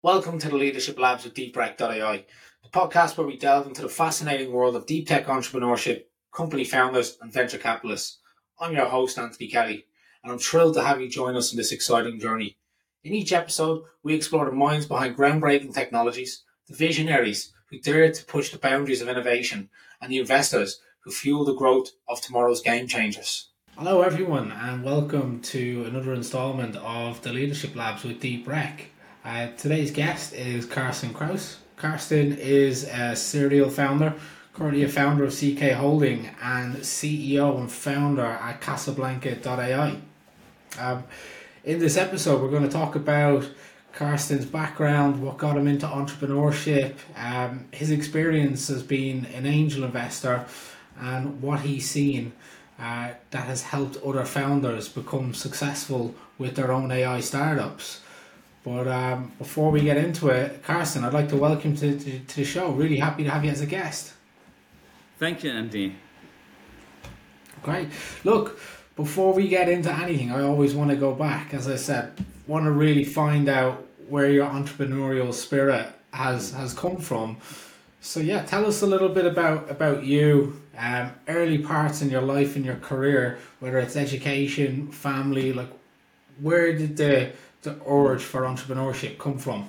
Welcome to the Leadership Labs with DeepRec.ai, the podcast where we delve into the fascinating world of deep tech entrepreneurship, company founders, and venture capitalists. I'm your host, Anthony Kelly, and I'm thrilled to have you join us in this exciting journey. In each episode, we explore the minds behind groundbreaking technologies, the visionaries who dare to push the boundaries of innovation, and the investors who fuel the growth of tomorrow's game changers. Hello, everyone, and welcome to another installment of the Leadership Labs with DeepRec. Today's guest is Carsten Kraus. Carsten is a serial founder, currently a founder of CK Holding and CEO and founder at Casablanca.ai. In this episode, we're going to talk about Carsten's background, what got him into entrepreneurship, his experience as being an angel investor, and what he's seen that has helped other founders become successful with their own AI startups. But before we get into it, Carsten, I'd like to welcome you to the show. Really happy to have you as a guest. Thank you, Andy. Great. Look, before we get into anything, I always want to go back. As I said, want to really find out where your entrepreneurial spirit has come from. So yeah, tell us a little bit about you, early parts in your life and your career, whether it's education, family, like where did the urge for entrepreneurship come from?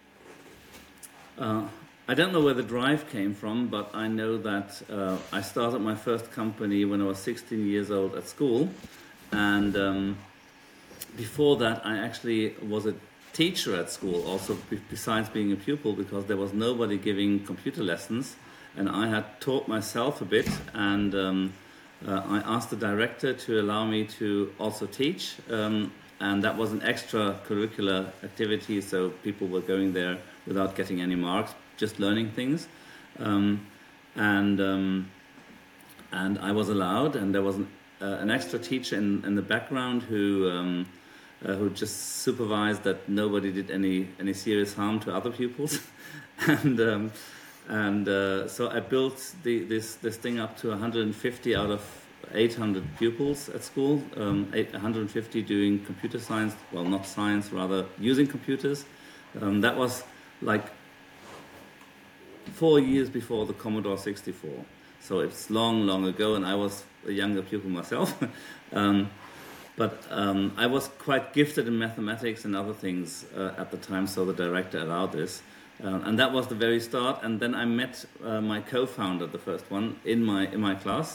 I don't know where the drive came from, but I know that I started my first company when I was 16 years old at school. And before that, I actually was a teacher at school, also besides being a pupil, because there was nobody giving computer lessons. And I had taught myself a bit, and I asked the director to allow me to also teach. And that was an extracurricular activity, so people were going there without getting any marks, just learning things. And I was allowed, and there was an extra teacher in the background who just supervised that nobody did any serious harm to other pupils. and so I built this thing up to 150 out of 800 pupils at school, 150 doing computer science, well, not science, rather using computers. That was like 4 years before the Commodore 64. So it's long ago, and I was a younger pupil myself. But I was quite gifted in mathematics and other things at the time, so the director allowed this. And that was the very start. And then I met my co-founder, the first one, in my class.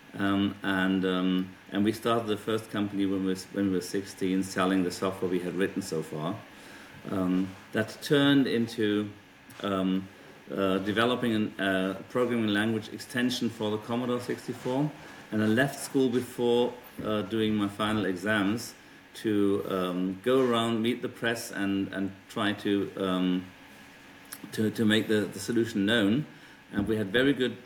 And we started the first company when we were 16, selling the software we had written so far. That turned into developing a programming language extension for the Commodore 64. And I left school before doing my final exams to go around, meet the press, and try to make the solution known. And we had very good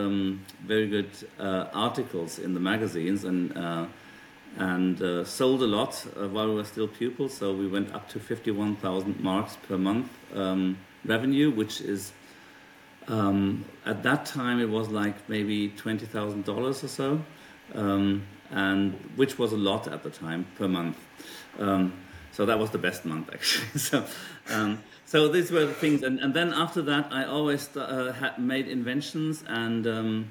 articles in the magazines, and sold a lot while we were still pupils. So we went up to 51,000 marks per month revenue, which is at that time it was like maybe $20,000 or so, and which was a lot at the time per month. So that was the best month actually. So these were the things, and then after that, I always had made inventions and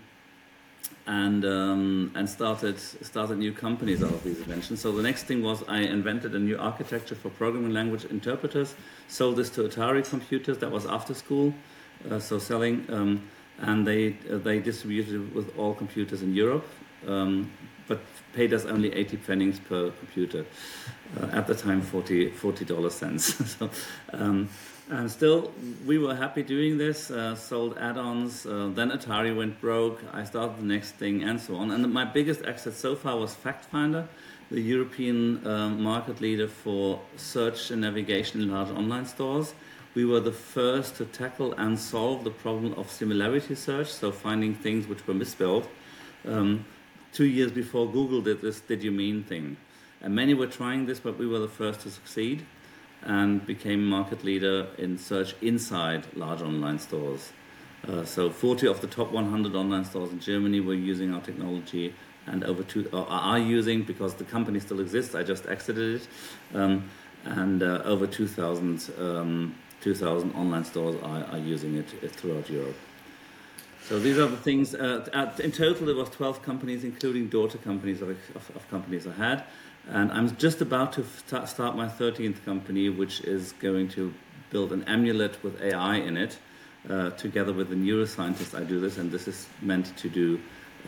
started new companies out of these inventions. So the next thing was I invented a new architecture for programming language interpreters. Sold this to Atari Computers. That was after school, so selling, and they distributed it with all computers in Europe, but paid us only 80 pfennigs per computer. At the time, 40 cents. So, and still, we were happy doing this, sold add-ons, then Atari went broke, I started the next thing, and so on. And my biggest asset so far was FactFinder, the European market leader for search and navigation in large online stores. We were the first to tackle and solve the problem of similarity search, so finding things which were misspelled. 2 years before Google did this "did you mean" thing. And many were trying this, but we were the first to succeed and became market leader in search inside large online stores. So 40 of the top 100 online stores in Germany were using our technology, and are using, because the company still exists, I just exited it, and over 2,000 2,000 online stores are using it throughout Europe. So these are the things. In total, there was 12 companies, including daughter companies of companies I had. And I'm just about to start my 13th company, which is going to build an amulet with AI in it. Together with the neuroscientist, I do this, and this is meant to do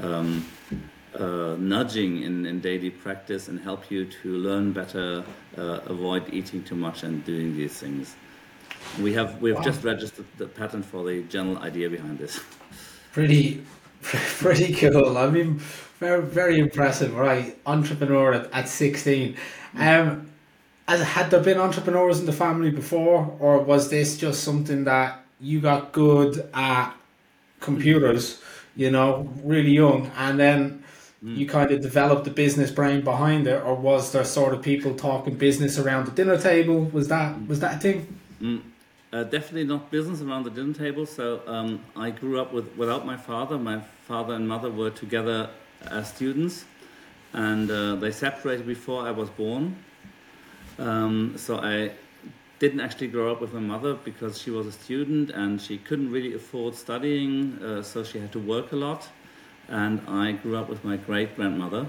nudging in daily practice and help you to learn better, avoid eating too much, and doing these things. We've just registered the patent for the general idea behind this. Pretty cool. I mean, very, very impressive, right? Entrepreneur at 16. Had there been entrepreneurs in the family before, or was this just something that you got good at computers, really young, and then you kind of developed the business brain behind it, or was there sort of people talking business around the dinner table? Was that a thing? Definitely not business around the dinner table. So I grew up without my father. My father and mother were together as students, and they separated before I was born. So I didn't actually grow up with my mother because she was a student and she couldn't really afford studying, so she had to work a lot. And I grew up with my great-grandmother.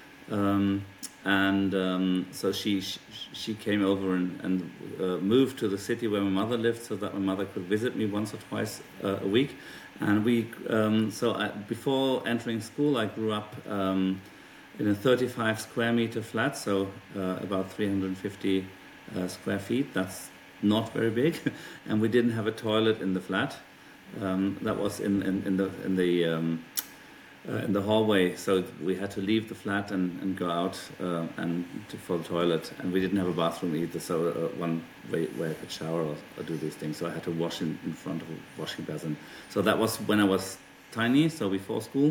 So she came over and moved to the city where my mother lived, so that my mother could visit me once or twice a week. And before entering school, I grew up in a 35 square meter flat, so about 350 square feet. That's not very big, and we didn't have a toilet in the flat. That was in the hallway, so we had to leave the flat and go out for the toilet, and we didn't have a bathroom either, so one way where I could shower or do these things. So I had to wash in front of a washing basin. So that was when I was tiny, so before school.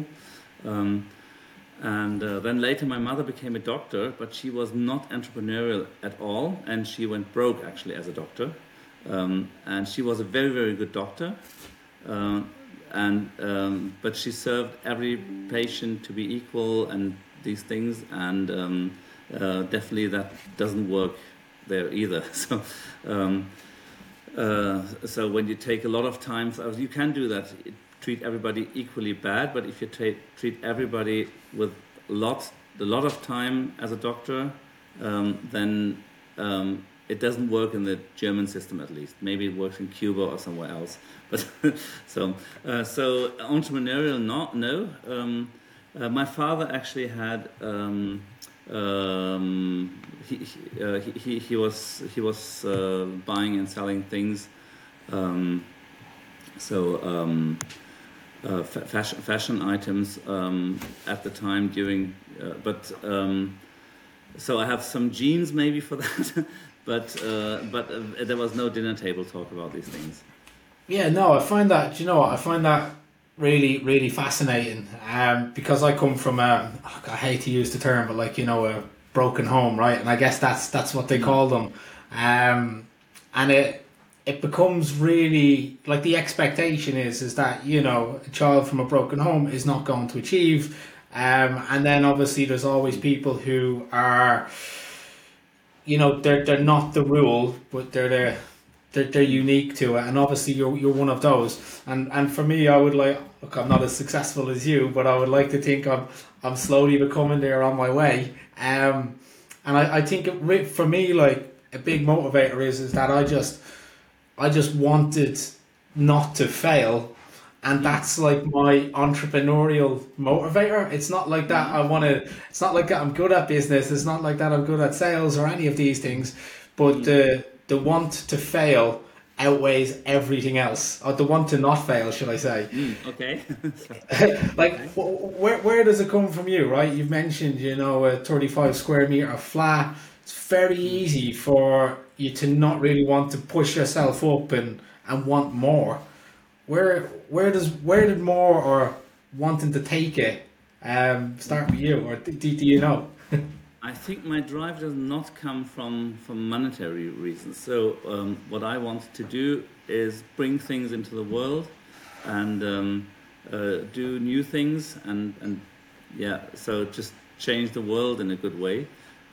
Then later my mother became a doctor, but she was not entrepreneurial at all, and she went broke actually as a doctor. And she was a very, very good doctor. But she served every patient to be equal and these things, and definitely that doesn't work there either. So when you take a lot of time, you can do that, treat everybody equally bad, but if you treat everybody with a lot of time as a doctor, then it doesn't work in the German system, at least. Maybe it works in Cuba or somewhere else. But so entrepreneurial, no. My father actually had he was buying and selling things. Fashion items at the time during, so I have some genes maybe for that. But there was no dinner table talk about these things. Yeah, no, I find that, I find that really, really fascinating. Because I come from I hate to use the term, but a broken home, right? And I guess that's what they call them. And it becomes really, like, the expectation is that, a child from a broken home is not going to achieve. And then obviously there's always people who are, they're not the rule, but they're unique to it, and obviously you're one of those. And for me, I would look, I'm not as successful as you, but I would like to think I'm slowly becoming there on my way. And I think for me, like, a big motivator is that I just wanted not to fail. And that's like my entrepreneurial motivator. It's not like that it's not like that I'm good at business. It's not like that I'm good at sales or any of these things. But the want to fail outweighs everything else. Or the want to not fail, should I say. Okay. Where does it come from you, right? You've mentioned, a 35 square meter flat. It's very easy for you to not really want to push yourself up and want more. Where did more or wanting to take it start with you, or do you know? I think my drive does not come from monetary reasons. So what I want to do is bring things into the world and do new things and so just change the world in a good way.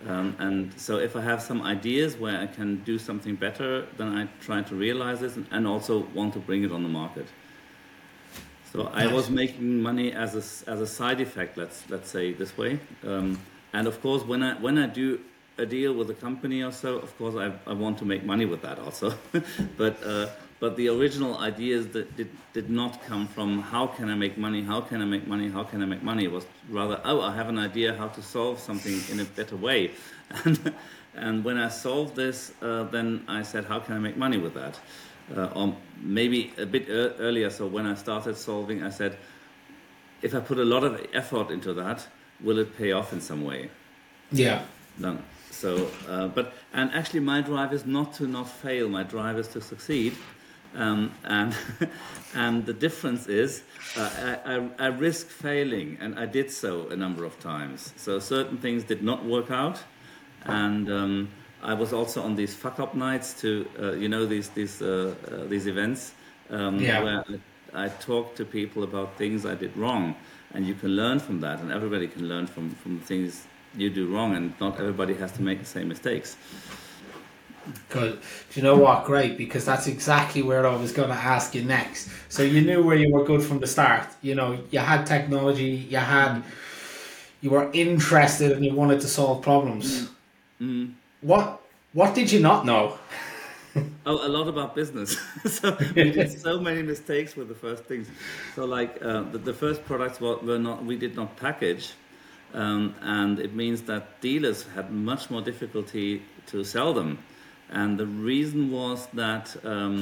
And so if I have some ideas where I can do something better, then I try to realize this and also want to bring it on the market. So I was making money as a side effect, let's say it this way. And of course, when I do a deal with a company or so, of course I want to make money with that also. But the original ideas that did not come from how can I make money, how can I make money, how can I make money. It was rather, I have an idea how to solve something in a better way. And when I solved this, then I said, how can I make money with that? Or maybe a bit earlier, so when I started solving, I said, if I put a lot of effort into that, will it pay off in some way? Yeah. No. So, and actually my drive is not to not fail, my drive is to succeed. And and the difference is I risk failing, and I did so a number of times. So certain things did not work out, and I was also on these fuck-up nights to, these events where I talk to people about things I did wrong, and you can learn from that, and everybody can learn from things you do wrong, and not everybody has to make the same mistakes. Good. Do you know what? Great, because that's exactly where I was going to ask you next. So you knew where you were good from the start. You know, you had technology, you were interested, and you wanted to solve problems. What did you not know? Oh, a lot about business. So we did so many mistakes with the first things. So like the first products we did not package, and it means that dealers had much more difficulty to sell them. And the reason was that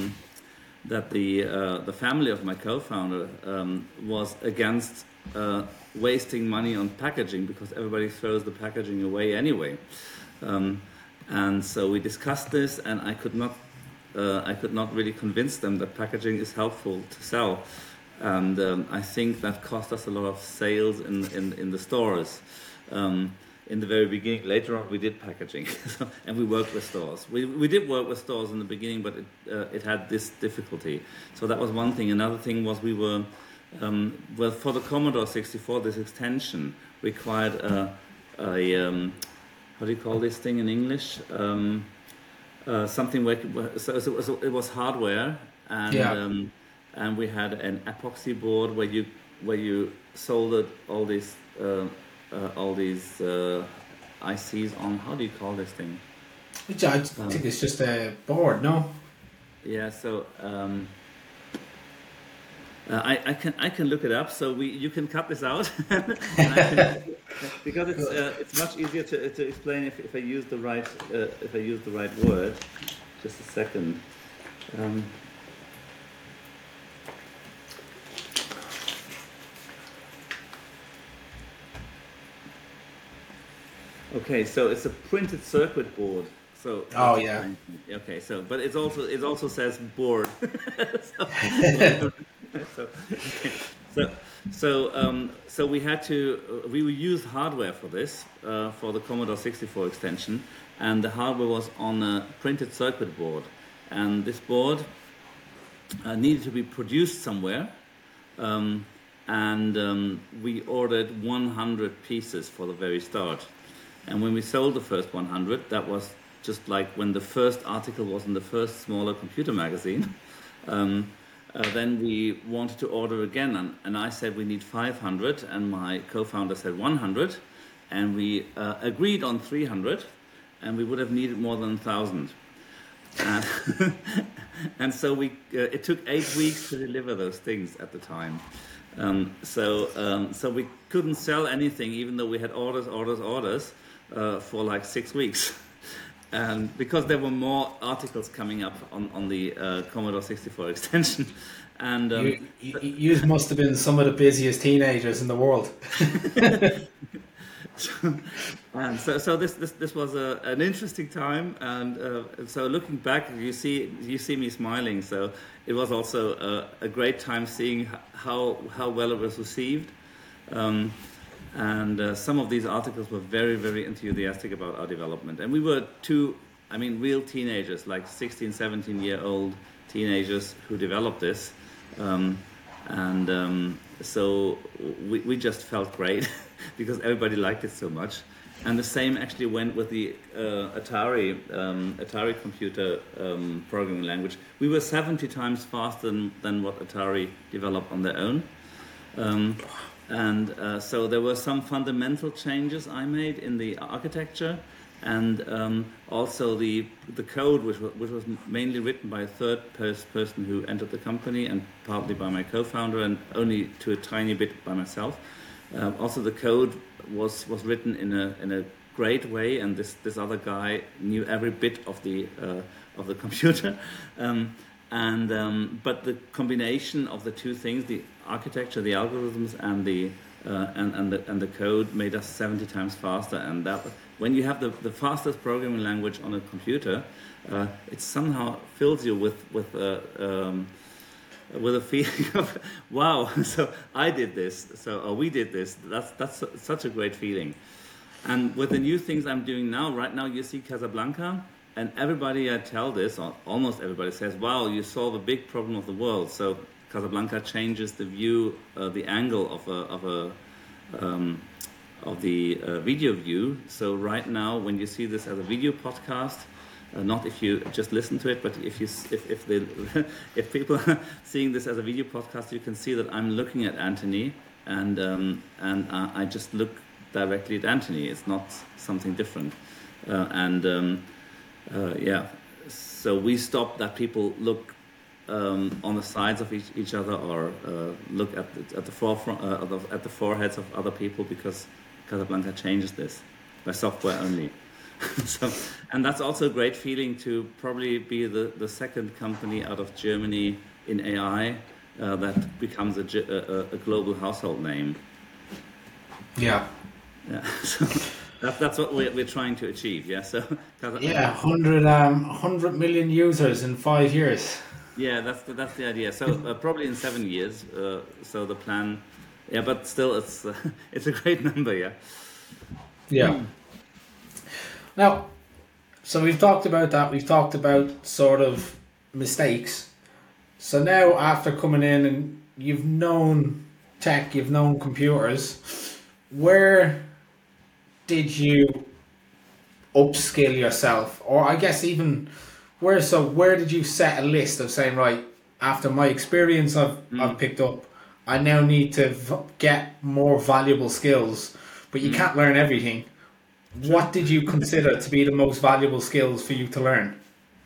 the family of my co-founder was against wasting money on packaging, because everybody throws the packaging away anyway. And so we discussed this, and I could not really convince them that packaging is helpful to sell. And I think that cost us a lot of sales in the stores. In the very beginning, later on we did packaging, and we worked with stores. We did work with stores in the beginning, but it had this difficulty. So that was one thing. Another thing was we were, for the Commodore 64, this extension required how do you call this thing in English? Something where it was hardware, and we had an epoxy board where you soldered all these ICs on. How do you call this thing? I think it's just a board, no? Yeah. So I can look it up. So you can cut this out, because it's much easier to explain if I use the right word. Just a second. Okay, so it's a printed circuit board. So okay, so but it also says board. So we used hardware for this for the Commodore 64 extension, and the hardware was on a printed circuit board, and this board needed to be produced somewhere, and we ordered 100 pieces for the very start. And when we sold the first 100, that was just like when the first article was in the first smaller computer magazine. Then we wanted to order again, and I said we need 500, and my co-founder said 100, and we agreed on 300, and we would have needed more than 1,000. And so it took 8 weeks to deliver those things at the time. So we couldn't sell anything, even though we had orders for like 6 weeks. And because there were more articles coming up on the Commodore 64 extension. And you must have been some of the busiest teenagers in the world. And so this was an interesting time, and so looking back, you see me smiling. So it was also a great time seeing how well it was received. And some of these articles were very, very enthusiastic about our development. And we were real teenagers, like 16, 17-year-old teenagers who developed this. So we just felt great because everybody liked it so much. And the same actually went with the Atari computer programming language. We were 70 times faster than what Atari developed on their own. So there were some fundamental changes I made in the architecture, and also the code, which was mainly written by a third person who entered the company, and partly by my co-founder, and only to a tiny bit by myself. Also, the code was written in a great way, and this other guy knew every bit of the computer. But the combination of the two things, the architecture, the algorithms, and the code, made us 70 times faster. And that, when you have the fastest programming language on a computer, it somehow fills you with a feeling of, wow, so I did this, or we did this. That's such a great feeling. And with the new things I'm doing now, right now you see Casablanca, and everybody I tell this, or almost everybody, says, wow, you solve a big problem of the world. So Casablanca changes the view, the angle of the video view. So right now, when you see this as a video podcast, not if you just listen to it, but if people are seeing this as a video podcast, you can see that I'm looking at Anthony, and I just look directly at Anthony. It's not something different, So we stop that people look on the sides of each other, or look at the forefront, at the foreheads of other people, because Casablanca changes this by software only. And that's also a great feeling, to probably be the second company out of Germany in AI that becomes a global household name. Yeah. Yeah. So that's what we're trying to achieve. Yeah. So. 100 million users in 5 years. Yeah, that's the idea. So probably in 7 years. So the plan. Yeah, but still, it's a great number. Yeah. Yeah. Now, so we've talked about that. We've talked about sort of mistakes. So now, after coming in and you've known tech, you've known computers, where did you upskill yourself? Or I guess even where did you set a list of saying, right, after my experience I've picked up, I now need to get more valuable skills, but you can't learn everything. What did you consider to be the most valuable skills for you to learn?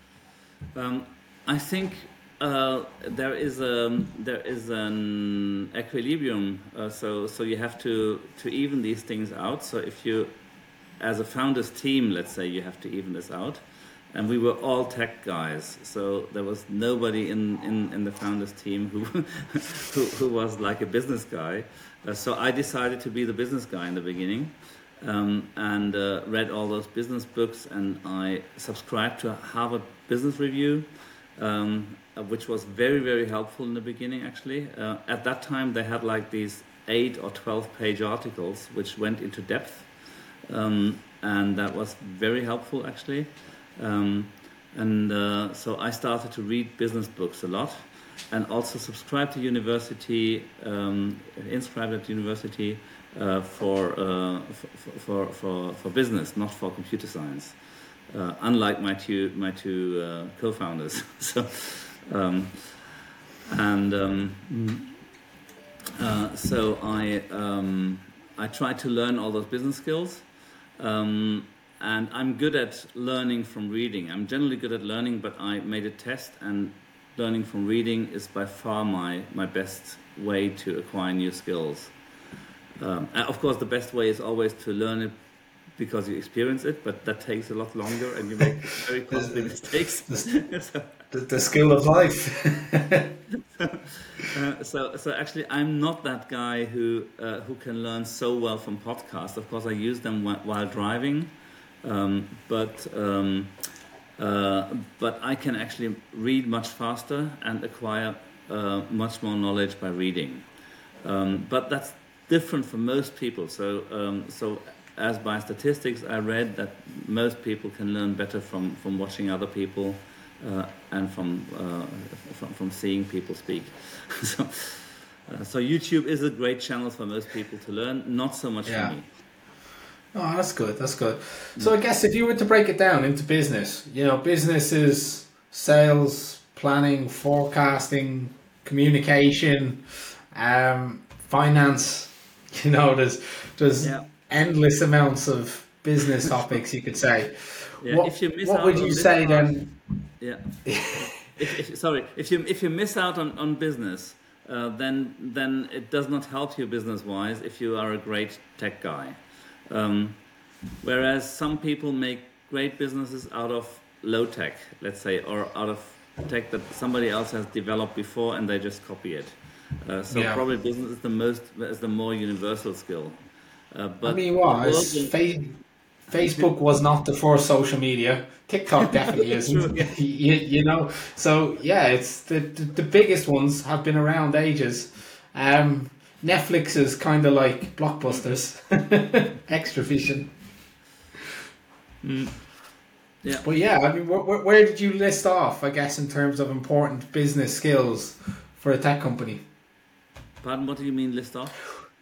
I think there is an equilibrium. So you have to even these things out. So if you, as a founders team, let's say, you have to even this out. And we were all tech guys, so there was nobody in the founders team who was like a business guy. So I decided to be the business guy in the beginning. And read all those business books, and I subscribed to Harvard Business Review, which was very, very helpful in the beginning, actually. At that time, they had like these 8 or 12-page articles which went into depth, and that was very helpful, actually. So I started to read business books a lot, and also subscribe to university, inscribed at university, for business, not for computer science. Unlike my two co-founders. So I tried to learn all those business skills, and I'm good at learning from reading. I'm generally good at learning, but I made a test, and learning from reading is by far my best way to acquire new skills. Of course, the best way is always to learn it because you experience it, but that takes a lot longer, and you make very costly mistakes. The skill of life. So actually, I'm not that guy who can learn so well from podcasts. Of course, I use them while driving, but I can actually read much faster and acquire much more knowledge by reading. But that's different for most people. So as by statistics, I read that most people can learn better from watching other people and from seeing people speak. So YouTube is a great channel for most people to learn, not so much for me. Oh, that's good. That's good. So I guess if you were to break it down into business, business is sales, planning, forecasting, communication, finance. There's Yeah, endless amounts of business topics you could say. yeah. What If you miss what out would you on this say part, then? yeah. Sorry, if you miss out on business, then it does not help you business wise if you are a great tech guy. Um, Whereas some people make great businesses out of low tech, let's say, or out of tech that somebody else has developed before and they just copy it. So Yeah. probably business is the more universal skill. I But mean, the world will, Facebook was not the first social media. TikTok definitely yeah, isn't. true, yeah. So yeah, it's the biggest ones have been around ages. Netflix is kind of like blockbusters, extra vision. Yeah. But yeah, I mean, where did you list off? I guess in terms of important business skills for a tech company. Pardon, what do you mean list off?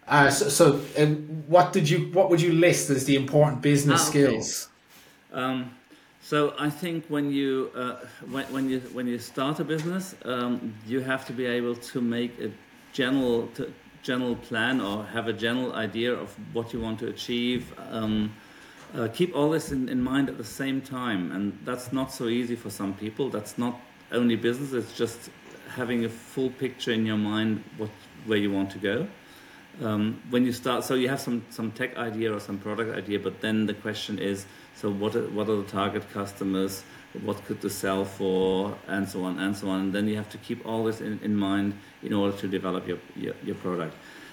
What would you list as the important business Ah, okay. skills? Um, so I think when you start a business, you have to be able to make a general general plan or have a general idea of what you want to achieve. Keep all this in mind at the same time, and that's not so easy for some people. That's not only business; it's just having a full picture in your mind where you want to go. When you start, so you have some tech idea or some product idea, but then the question is, so what are the target customers, what could they sell for, and so on and so on, and then you have to keep all this in mind in order to develop your product.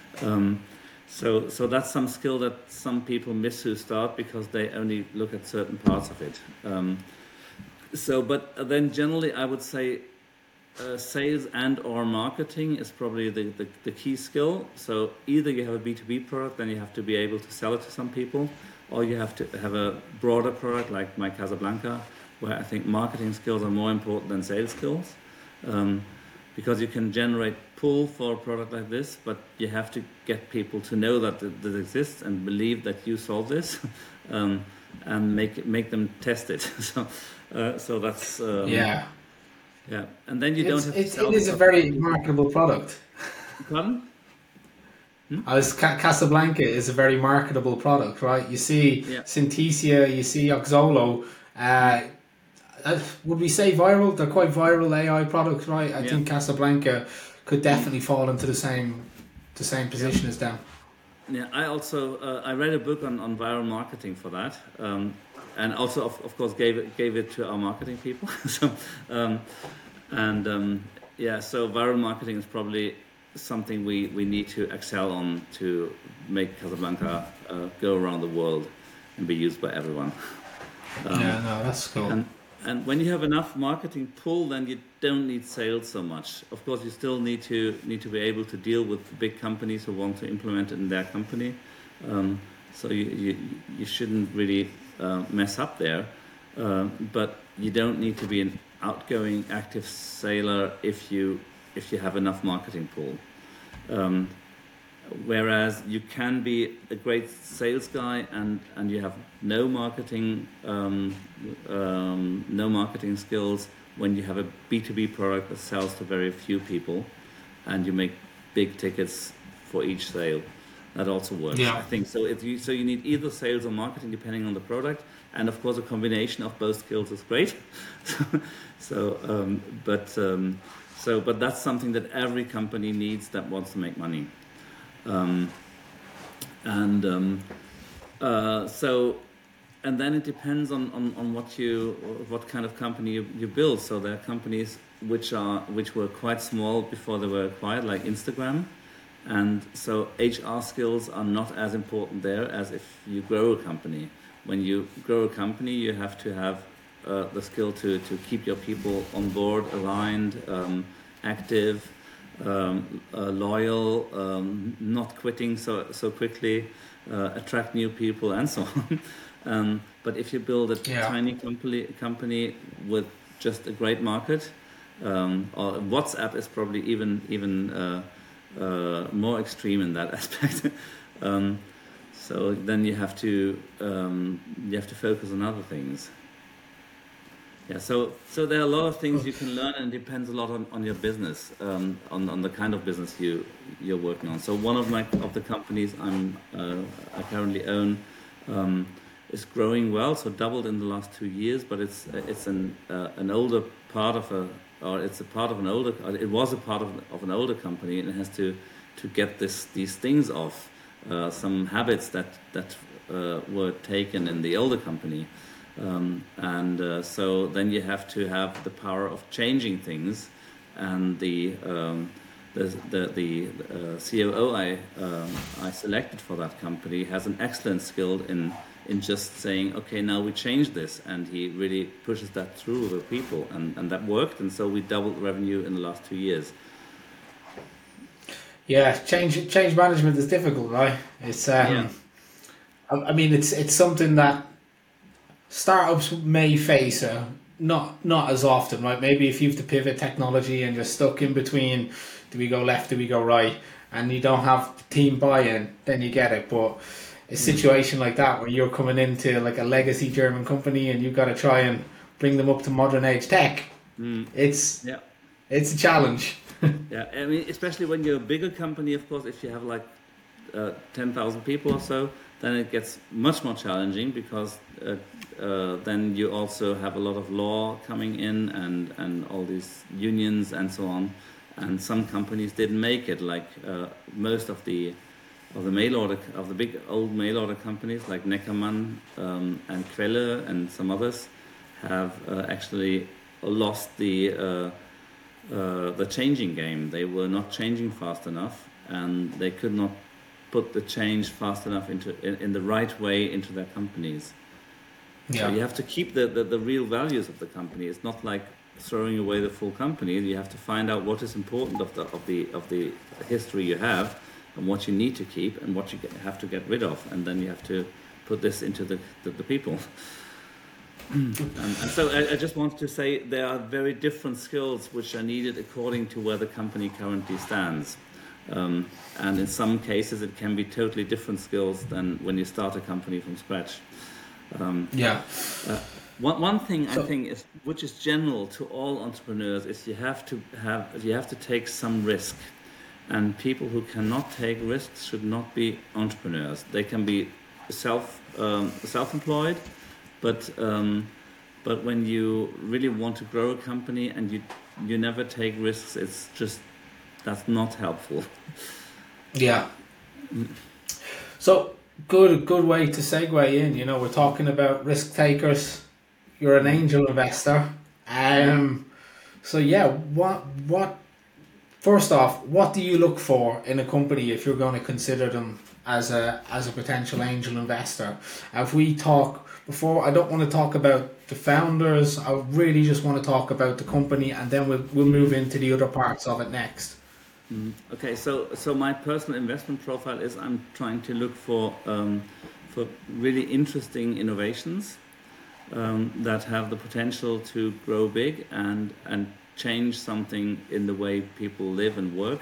So that's some skill that some people miss who start because they only look at certain parts of it. But then generally I would say sales and or marketing is probably the key skill. So either you have a B2B product, then you have to be able to sell it to some people, or you have to have a broader product like My Casablanca, where I think marketing skills are more important than sales skills. Because you can generate pull for a product like this, but you have to get people to know that this exists and believe that you solve this, and make them test it. So that's Yeah. yeah, and then you don't have to sell It is a because very marketable product. pardon? Casablanca is a very marketable product, right? You see Yeah. Synthesia, you see Oxolo. Would we say viral? They're quite viral AI products, right? I Yeah. think Casablanca could definitely fall into the same position as them. Yeah, I also I read a book on viral marketing for that, and also of course gave it to our marketing people. So, yeah, so viral marketing is probably something we need to excel on to make Casablanca go around the world and be used by everyone. Yeah, no, that's cool. And when you have enough marketing pull, then you don't need sales so much. Of course, you still need to be able to deal with big companies who want to implement it in their company. So you shouldn't really mess up there. But you don't need to be an outgoing, active sailor if you have enough marketing pull. Whereas you can be a great sales guy and you have no marketing skills when you have a B2B product that sells to very few people and you make big tickets for each sale. That also works. Yeah. I think so. So you need either sales or marketing depending on the product, and of course a combination of both skills is great. But that's something that every company needs that wants to make money. And then it depends on what kind of company you build. So there are companies which were quite small before they were acquired, like Instagram, and so HR skills are not as important there as if you grow a company. When you grow a company, you have to have the skill to keep your people on board, aligned, active, loyal, not quitting so quickly, attract new people, and so on. But if you build a tiny company with just a great market, or WhatsApp is probably even more extreme in that aspect. So then you have to focus on other things. Yeah, so there are a lot of things you can learn, and it depends a lot on your business, on the kind of business you're working on. So one of the companies I currently own is growing well, so doubled in the last 2 years. But it's an older part of it was a part of an older company, and it has to get these things off, some habits that were taken in the older company. So then you have to have the power of changing things, and the COO I selected for that company has an excellent skill in just saying, okay, now we change this, and he really pushes that through the people, and that worked, and so we doubled revenue in the last 2 years. Yeah, change management is difficult, right? It's Yeah. I mean, it's something that startups may face not as often, right? Maybe if you have to pivot technology and you're stuck in between, do we go left, do we go right, and you don't have team buy-in, then you get it. But a situation like that where you're coming into like a legacy German company and you've got to try and bring them up to modern age tech, it's a challenge. Yeah, I mean, especially when you're a bigger company, of course, if you have like 10,000 people or so, then it gets much more challenging, because then you also have a lot of law coming in, and all these unions and so on. And some companies didn't make it, like most of the mail order, of the big old mail order companies like Neckermann and Quelle and some others have actually lost the changing game. They were not changing fast enough, and they could not put the change fast enough in the right way into their companies. Yeah. So you have to keep the real values of the company. It's not like throwing away the full company. You have to find out what is important of the history you have, and what you need to keep, and what you have to get rid of, and then you have to put this into the people. And so I just wanted to say there are very different skills which are needed according to where the company currently stands. And in some cases it can be totally different skills than when you start a company from scratch. One thing I think is, which is general to all entrepreneurs, is you have to take some risk. And people who cannot take risks should not be entrepreneurs. They can be self-employed, but when you really want to grow a company and you never take risks, it's just, that's not helpful. Yeah. So good way to segue in. You know, we're talking about risk takers. You're an angel investor. So yeah, what first off, what do you look for in a company if you're going to consider them as a potential angel investor? If we talk before, I don't want to talk about the founders. I really just want to talk about the company, and then we'll move into the other parts of it next. Okay, so my personal investment profile is, I'm trying to look for really interesting innovations that have the potential to grow big and change something in the way people live and work.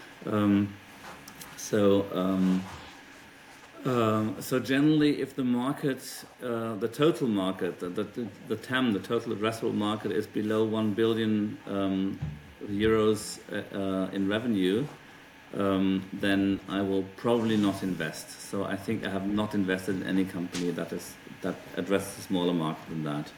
So generally, if the market, the total market, the TAM, the total addressable market, is below 1 billion euros in revenue, then I will probably not invest. So I think I have not invested in any company that addresses a smaller market than that.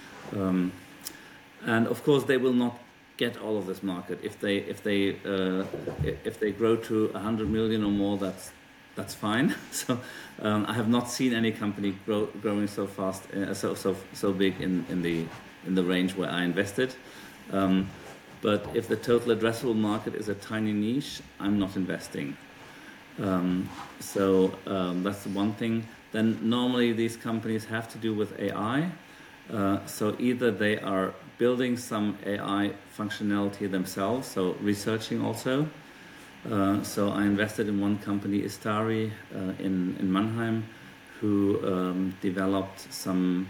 And of course, they will not get all of this market. If they grow to 100 million or more, that's fine. So I have not seen any company growing so fast, so big in the range where I invested. But if the total addressable market is a tiny niche, I'm not investing. So that's the one thing. Then normally these companies have to do with AI. So either they are building some AI functionality themselves, so researching also. So I invested in one company, Istari, in Mannheim, who developed some,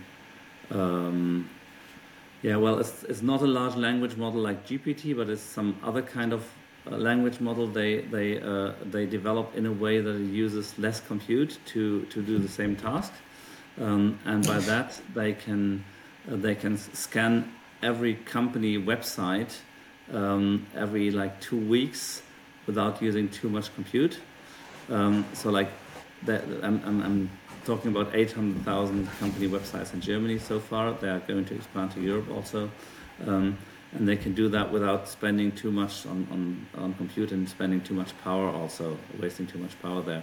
it's not a large language model like GPT, but it's some other kind of language model they develop in a way that it uses less compute to do the same task, and by that they can scan every company website every like 2 weeks without using too much compute. So like that, I'm talking about 800,000 company websites in Germany so far. They are going to expand to Europe also. And they can do that without spending too much on compute and spending too much power, also wasting too much power there.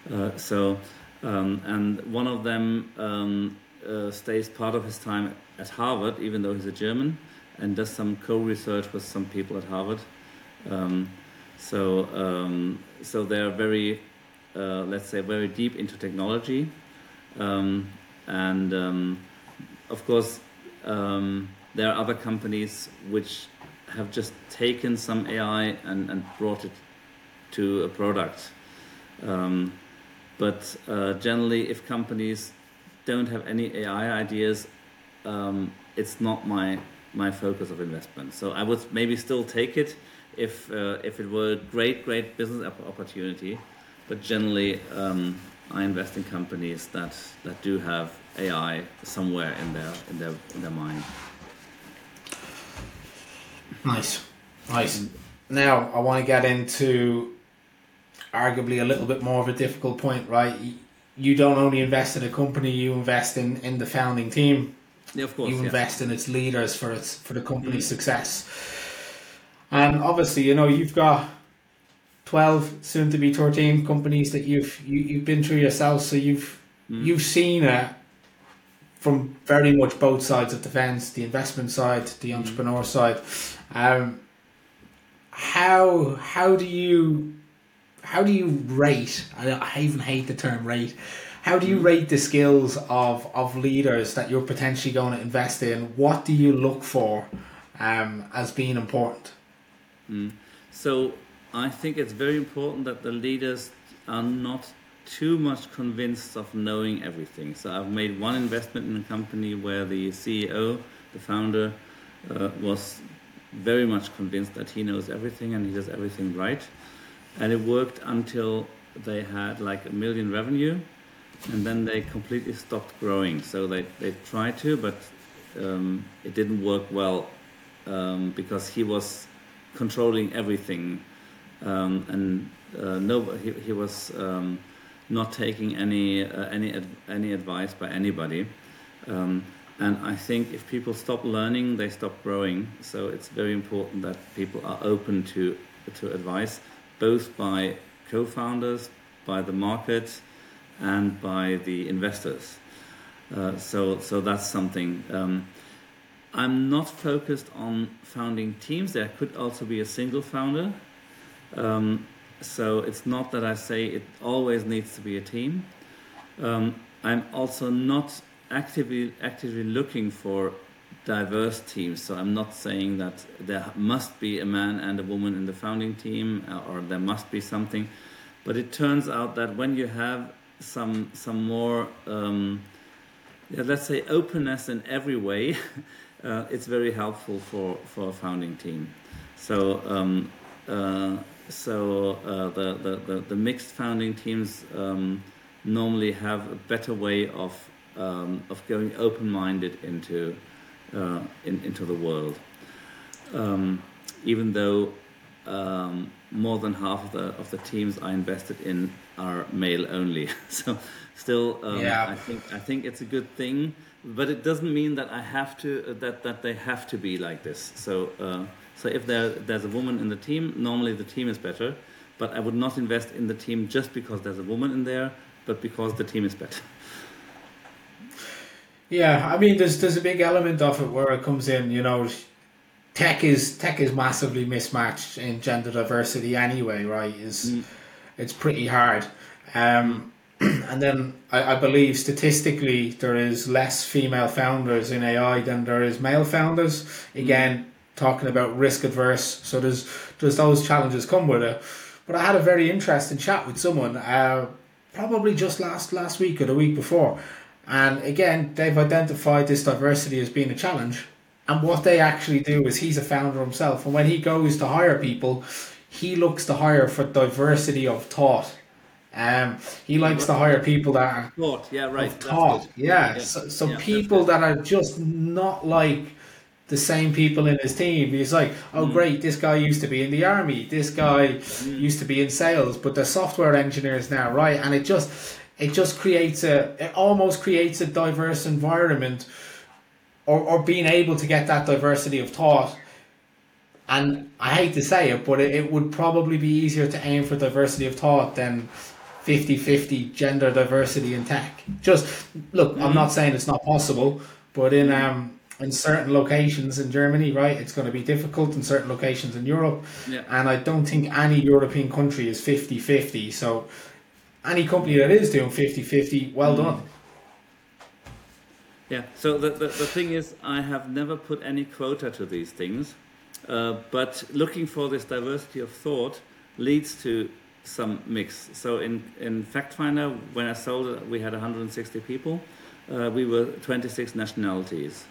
And one of them stays part of his time at Harvard, even though he's a German, and does some co-research with some people at Harvard. So they're very, let's say, very deep into technology. Of course, there are other companies which have just taken some AI and brought it to a product. But generally, if companies don't have any AI ideas, it's not my focus of investment. So I would maybe still take it if it were a great business opportunity. But generally, I invest in companies that do have AI somewhere in their mind. Nice. Now I want to get into arguably a little bit more of a difficult point, right? You don't only invest in a company, you invest in the founding team. Yeah, of course. You invest in its leaders for the company's success. And obviously, you've got 12, soon to be 13 companies that you've been through yourself, so you've seen it from very much both sides of the fence, the investment side, the entrepreneur side. How do you rate? I even hate the term rate. How do you rate the skills of leaders that you're potentially going to invest in? What do you look for as being important? So I think it's very important that the leaders are not too much convinced of knowing everything. So I've made one investment in a company where the CEO, the founder, was very much convinced that he knows everything and he does everything right. And it worked until they had like $1 million revenue, and then they completely stopped growing. So they tried to, but it didn't work well because he was controlling everything, and he was not taking any advice by anybody. And I think if people stop learning, they stop growing. So it's very important that people are open to advice, both by co-founders, by the market, and by the investors. So that's something. I'm not focused on founding teams. There could also be a single founder. So it's not that I say it always needs to be a team. I'm also not actively looking for diverse teams. So I'm not saying that there must be a man and a woman in the founding team, or there must be something. But it turns out that when you have some more, let's say, openness in every way, it's very helpful for a founding team. So the mixed founding teams normally have a better way of going open-minded into the world. Even though more than half of the teams I invested in are male only, so still, I think it's a good thing. But it doesn't mean that I have to that they have to be like this. So if there's a woman in the team, normally the team is better. But I would not invest in the team just because there's a woman in there, but because the team is better. Yeah, I mean, there's a big element of it where it comes in. Tech is massively mismatched in gender diversity anyway, right? It's pretty hard. And then I believe statistically there is less female founders in AI than there is male founders. Again, talking about risk adverse, so there's those challenges come with it. But I had a very interesting chat with someone probably just last week or the week before, and again they've identified this diversity as being a challenge. And what they actually do is, he's a founder himself, and when he goes to hire people, he looks to hire for diversity of thought. He likes to hire people that are Thought, yeah, of right. That's good. thought. Yeah. Yeah, So yeah, that's people good. that are just not like the same people in his team. He's like, oh Mm, great, this guy used to be in the army. This guy mm, used to be in sales, but they're software engineers now, right? And it just creates it almost creates a diverse environment, or being able to get that diversity of thought. And I hate to say it, but it would probably be easier to aim for diversity of thought than 50-50 gender diversity in tech. Just look, I'm mm, not saying it's not possible, but mm. in certain locations in Germany, right, it's going to be difficult in certain locations in Europe, Yeah, and I don't think any European country is 50-50. So any company that is doing 50-50, well mm. done. Yeah. So the thing is, I have never put any quota to these things, but looking for this diversity of thought leads to some mix. So in FactFinder, when I sold it, we had 160 people. We were 26 nationalities,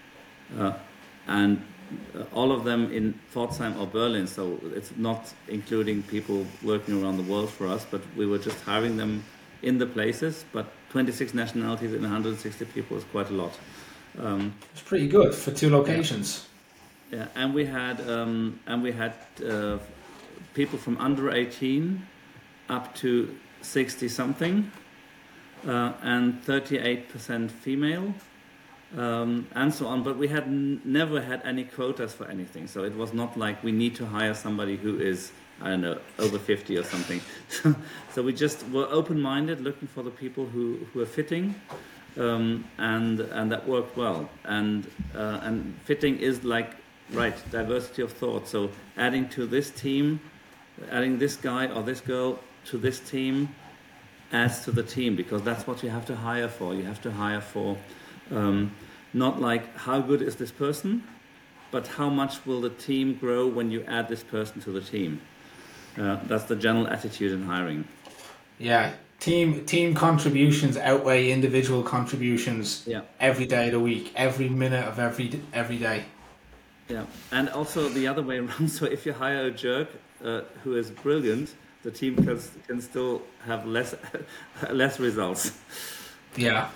and all of them in Pforzheim or Berlin. So it's not including people working around the world for us, but we were just hiring them in the places. But 26 nationalities in 160 people is quite a lot. It's pretty good for two Yeah, locations. yeah, and we had people from under 18 up to 60 something, and 38% female, and so on. But we had never had any quotas for anything, so it was not like we need to hire somebody who is, I don't know, over 50 or something. So we just were open-minded, looking for the people who are fitting, and that worked well. And fitting is like, right, diversity of thought. So adding to this team, adding this guy or this girl to this team adds to the team, because that's what you have to hire for. You have to hire for not like how good is this person, but how much will the team grow when you add this person to the team. That's the general attitude in hiring. Yeah, team contributions outweigh individual contributions Yeah, every day of the week, every minute of every day. yeah, and also the other way around. So if you hire a jerk who is brilliant, the team can still have less less results. Yeah,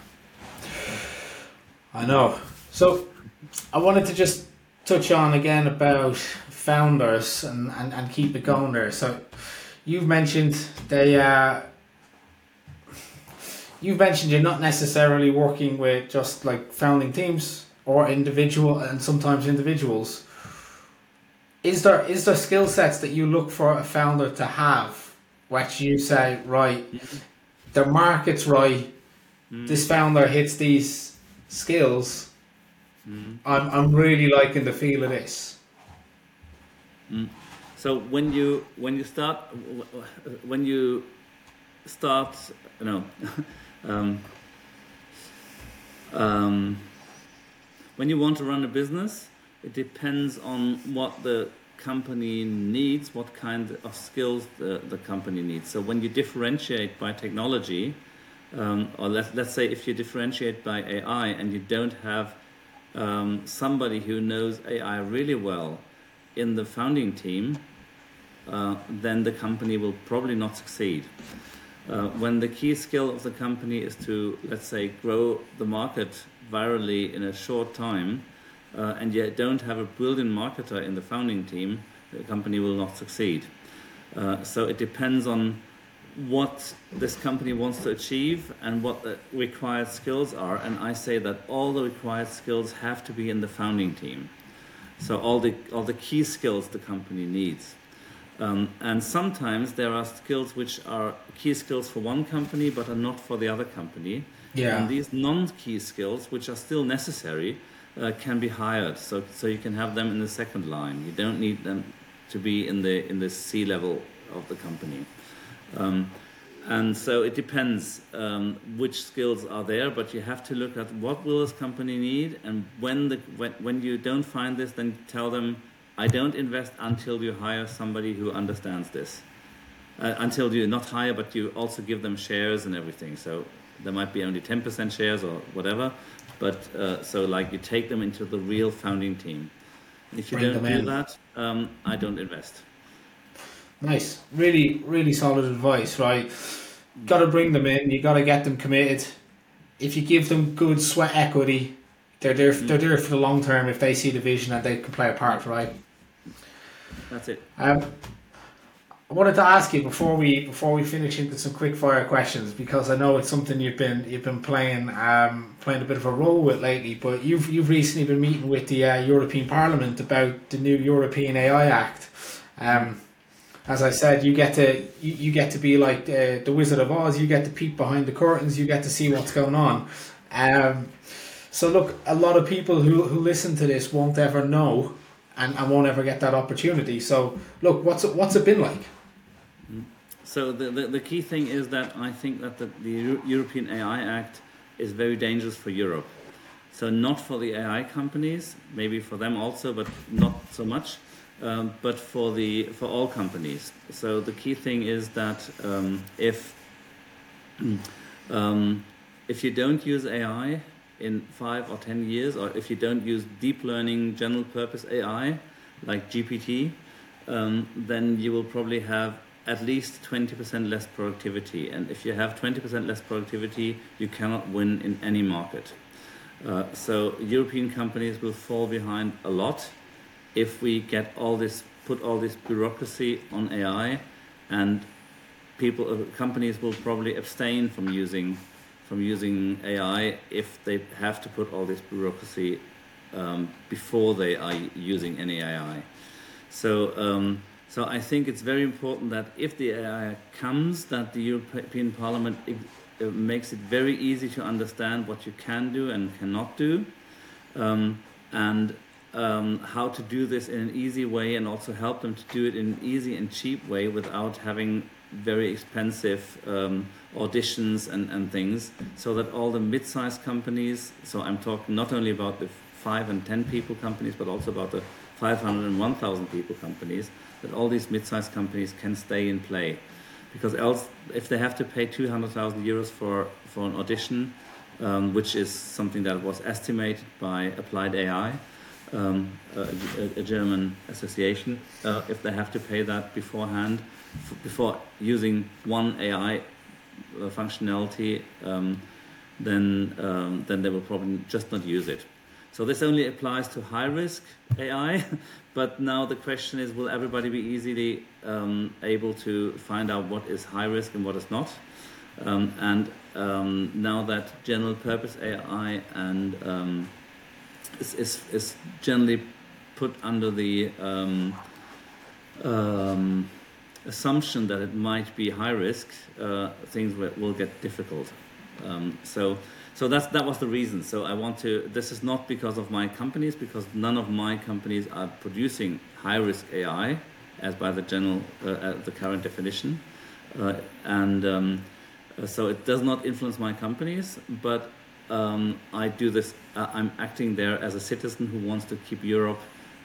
I know. So I wanted to just touch on again about founders and keep it going there. So you've mentioned they you've mentioned you're not necessarily working with just like founding teams or individual and sometimes individuals. Is there skill sets that you look for a founder to have, which you say, right, the market's right, this founder hits these skills, I'm really liking the feel of this. So when you start, you know, um, when you want to run a business, it depends on what the company needs, what kind of skills the company needs. So when you differentiate by technology, or let's say if you differentiate by AI and you don't have somebody who knows AI really well in the founding team, then the company will probably not succeed. When the key skill of the company is to, let's say, grow the market virally in a short time, and you don't have a brilliant marketer in the founding team, the company will not succeed. So it depends on what this company wants to achieve and what the required skills are. And I say that all the required skills have to be in the founding team. So all the key skills the company needs. And sometimes there are skills which are key skills for one company but are not for the other company. And Yeah, these non-key skills, which are still necessary, can be hired. So you can have them in the second line. You don't need them to be in the C level of the company. And so it depends which skills are there, but you have to look at what will this company need, and when you don't find this, then tell them, I don't invest until you hire somebody who understands this. Until you not hire, but you also give them shares and everything. So there might be only 10% shares or whatever, but so like you take them into the real founding team. If you bring don't them do in. that, I don't invest. Nice. Really, really solid advice, right? Got to bring them in. You got to get them committed. If you give them good sweat equity, they're there. They're there for the long term. If they see the vision and they can play a part, right? That's it. I wanted to ask you before we finish into some quick fire questions, because I know it's something you've been playing a bit of a role with lately. But you've recently been meeting with the European Parliament about the new European AI Act. As I said, you get to be like the Wizard of Oz. You get to peek behind the curtains. You get to see what's going on. So look, a lot of people who listen to this won't ever know and won't ever get that opportunity. So look, what's it been like? So the key thing is that I think that the European AI Act is very dangerous for Europe. So not for the AI companies, maybe for them also, but not so much. But for all companies. So the key thing is that if you don't use AI in 5 or 10 years, or if you don't use deep learning general purpose AI like GPT, then you will probably have at least 20% less productivity. And if you have 20% less productivity, you cannot win in any market. So European companies will fall behind a lot if we put all this bureaucracy on AI, and companies will probably abstain from using AI if they have to put all this bureaucracy before they are using any AI. So I think it's very important that if the AI comes, that the European Parliament makes it very easy to understand what you can do and cannot do, and how to do this in an easy way, and also help them to do it in an easy and cheap way without having very expensive auditions and things, so that all the mid-sized companies, so I'm talking not only about the 5 and 10 people companies, but also about the 500 and 1,000 people companies, that all these mid-sized companies can stay in play. Because else, if they have to pay 200,000 euros for an audition, which is something that was estimated by Applied AI, a German association, if they have to pay that beforehand, before using one AI functionality, then they will probably just not use it. So this only applies to high-risk AI, but now the question is, will everybody be easily able to find out what is high-risk and what is not? And now that general-purpose AI and is generally put under the assumption that it might be high risk, things will get difficult. So that was the reason. So I want to. This is not because of my companies, because none of my companies are producing high risk AI, as by the current definition, so it does not influence my companies, but. I do this. I'm acting there as a citizen who wants to keep Europe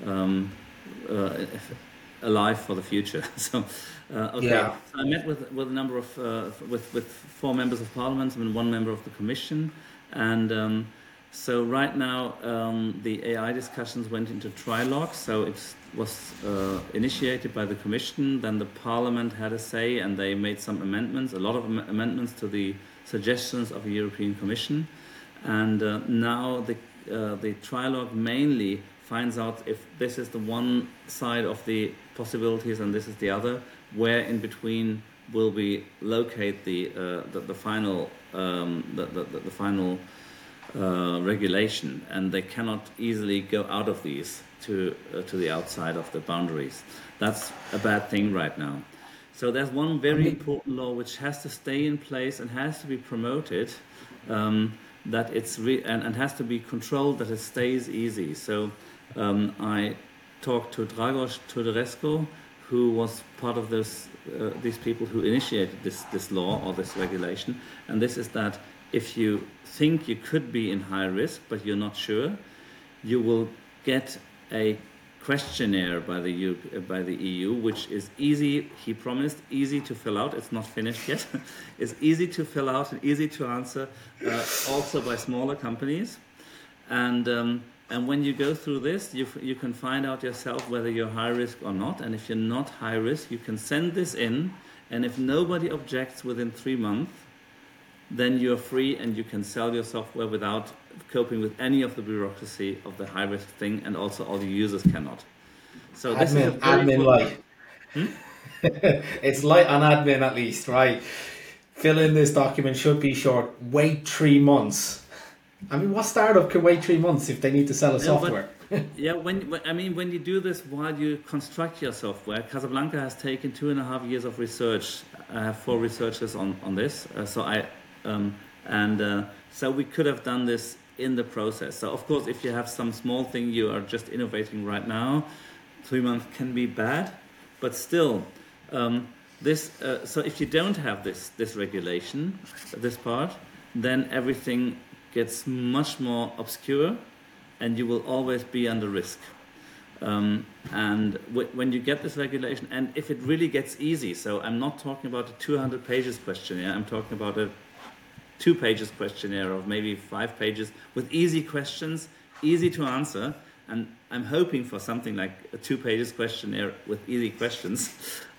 alive for the future. So, okay. Yeah. So I met with a number of with 4 members of parliament and 1 member of the commission, and so right now the AI discussions went into trilogue. So it was initiated by the commission. Then the parliament had a say, and they made some amendments, a lot of amendments to the suggestions of the European Commission. And now the trilogue mainly finds out if this is the one side of the possibilities and this is the other, where in between will we locate the final regulation, and they cannot easily go out of these to the outside of the boundaries. That's a bad thing right now. So there's one very important law which has to stay in place and has to be promoted, that it's and has to be controlled, that it stays easy. So I talked to Dragos Tudorescu, who was part of these people who initiated this law or this regulation, and this is that if you think you could be in high risk but you're not sure, you will get a questionnaire by the EU, which is easy. He promised easy to fill out. It's not finished yet. It's easy to fill out and easy to answer, also by smaller companies, and And when you go through this, you can find out yourself whether you're high risk or not. And if you're not high risk, you can send this in. And if nobody objects within 3 months, then you're free and you can sell your software without coping with any of the bureaucracy of the high risk thing, and also all the users cannot. So this is admin light. It's light on admin at least, right? Fill in this document, should be short. Wait 3 months. I mean, what startup can wait 3 months if they need to sell a software? Yeah, when you do this while you construct your software, Casablanca has taken 2.5 years of research. I have 4 researchers on this, so we could have done this in the process. So of course, if you have some small thing you are just innovating right now, 3 months can be bad, but still, so if you don't have this regulation, this part, then everything gets much more obscure, and you will always be under risk. When you get this regulation, and if it really gets easy, so I'm not talking about a 200 pages questionnaire, I'm talking about a 2 pages questionnaire of maybe 5 pages with easy questions, easy to answer, and I'm hoping for something like a 2 pages questionnaire with easy questions.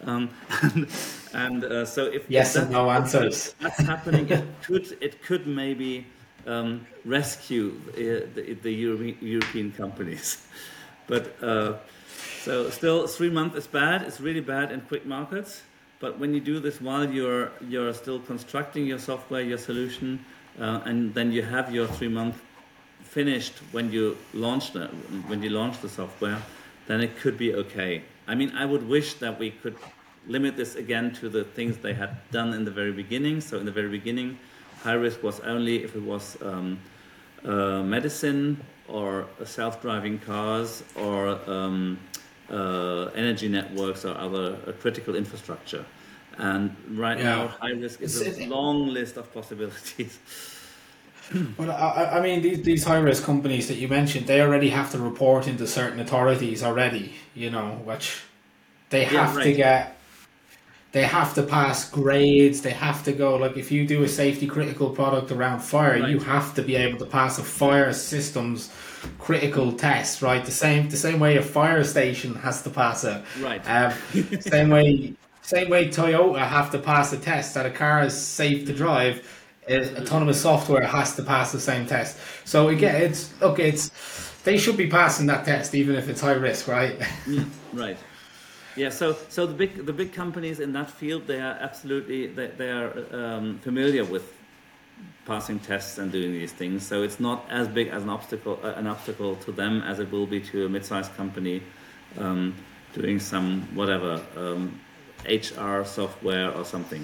So if yes and no answers, that's happening, it could maybe rescue the European companies. But so still 3 months is bad. It's really bad in quick markets. But when you do this while you're still constructing your software, your solution, and then you have your 3 month finished when you launch the software, then it could be okay. I mean, I would wish that we could limit this again to the things they had done in the very beginning. So in the very beginning, high risk was only if it was medicine or self-driving cars or energy networks or other critical infrastructure. And now, high risk is a long list of possibilities. Well, I mean, these high-risk companies that you mentioned, they already have to report into certain authorities already, which they have to get. They have to pass grades. They have to go, like, if you do a safety critical product around fire, you have to be able to pass a fire systems critical test, right? The same way a fire station has to pass it. Right. Same way Toyota have to pass a test that a car is safe to drive. Autonomous software has to pass the same test. So again, they should be passing that test even if it's high risk, right? Right. Yeah. So the big companies in that field, they are absolutely they are familiar with passing tests and doing these things. So it's not as big as an obstacle to them as it will be to a mid-sized company doing some whatever HR software or something.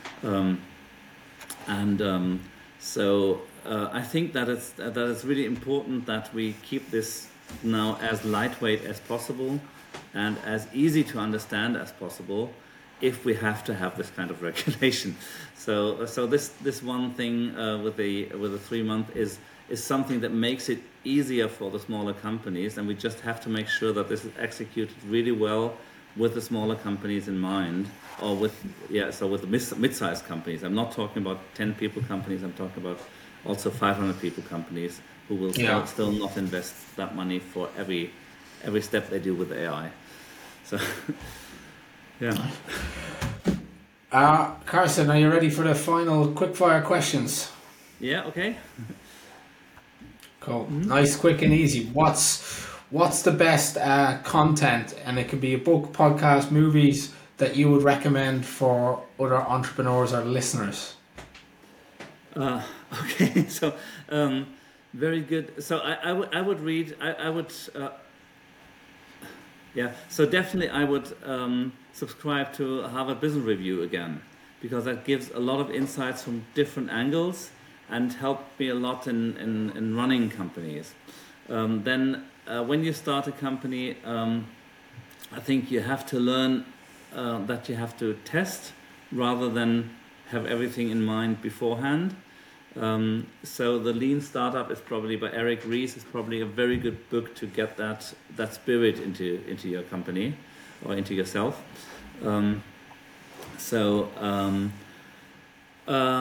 So I think that it's really important that we keep this now as lightweight as possible and as easy to understand as possible, if we have to have this kind of regulation. So this one thing with the 3 month is something that makes it easier for the smaller companies, and we just have to make sure that this is executed really well with the smaller companies in mind, or with the mid-sized companies. I'm not talking about 10 people companies. I'm talking about also 500 people companies who will still not invest that money for every step they do with AI. So yeah. Carsten, are you ready for the final quick-fire questions? Yeah. Okay. Cool. Mm-hmm. Nice, quick, and easy. What's the best content, and it could be a book, podcast, movies, that you would recommend for other entrepreneurs or listeners? Okay, so very good. So I would read. So definitely I would subscribe to Harvard Business Review again, because that gives a lot of insights from different angles and helped me a lot in running companies. Then when you start a company, I think you have to learn that you have to test rather than have everything in mind beforehand. So the Lean Startup is probably by Eric Ries, is probably a very good book to get that spirit into your company or into yourself.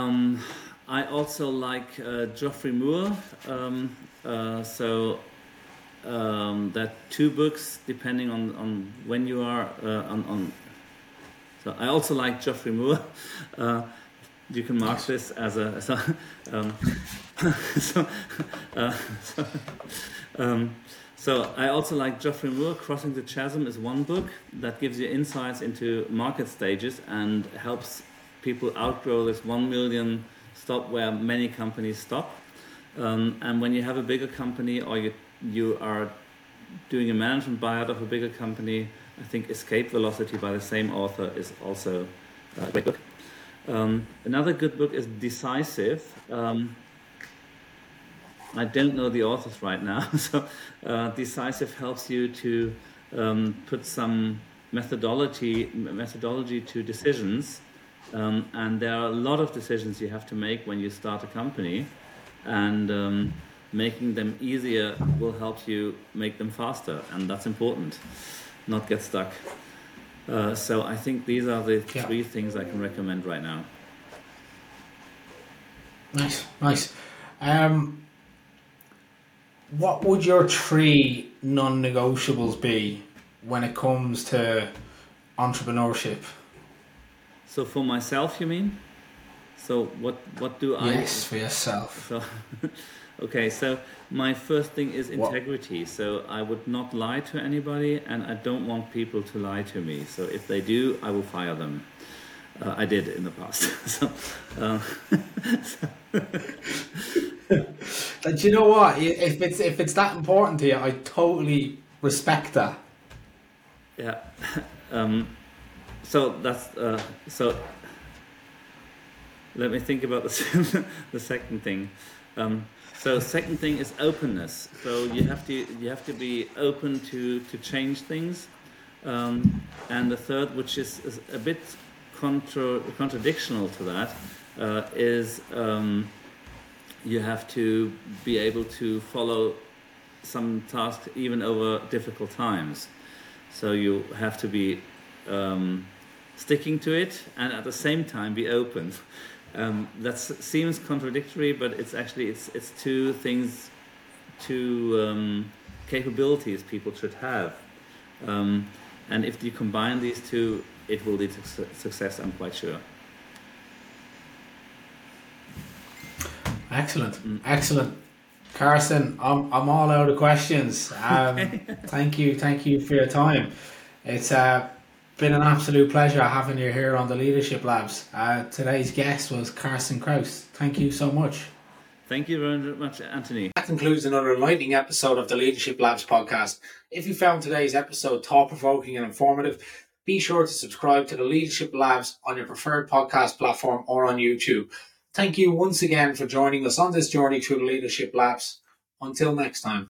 I also like Geoffrey Moore. there are 2 books depending on when you are on. So I also like Geoffrey Moore. You can mark this as a so I also like Geoffrey Moore. Crossing the Chasm is one book that gives you insights into market stages and helps people outgrow this 1 million stop where many companies stop. And when you have a bigger company or you are doing a management buyout of a bigger company, I think Escape Velocity by the same author is also a great book. Another good book is Decisive. I don't know the authors right now, so Decisive helps you to put some methodology to decisions, and there are a lot of decisions you have to make when you start a company, and making them easier will help you make them faster, and that's important, not get stuck. So I think these are the 3 things I can recommend right now. Nice. What would your 3 non-negotiables be when it comes to entrepreneurship? So for myself, you mean? So what do I? Yes, for yourself. So, okay, so my first thing is integrity. So I would not lie to anybody, and I don't want people to lie to me. So if they do, I will fire them. I did in the past. But you know what? If it's that important to you, I totally respect that. Yeah. So that's so. Let me think about the second thing. So second thing is openness. So you have to be open to change things. And the third, which is a bit contradictional to that, is you have to be able to follow some tasks even over difficult times. So you have to be sticking to it and at the same time be open. That seems contradictory, but it's actually it's 2 things, 2 capabilities people should have, and if you combine these 2, it will lead to success, I'm quite sure. Excellent. Carsten, I'm all out of questions. Thank you for your time. It's been an absolute pleasure having you here on the Leadership Labs. Today's guest was Carsten Kraus. Thank you so much. Thank you very much, Anthony. That concludes another enlightening episode of the Leadership Labs podcast. If you found today's episode thought-provoking and informative, be sure to subscribe to the Leadership Labs on your preferred podcast platform or on YouTube. Thank you once again for joining us on this journey through the Leadership Labs. Until next time.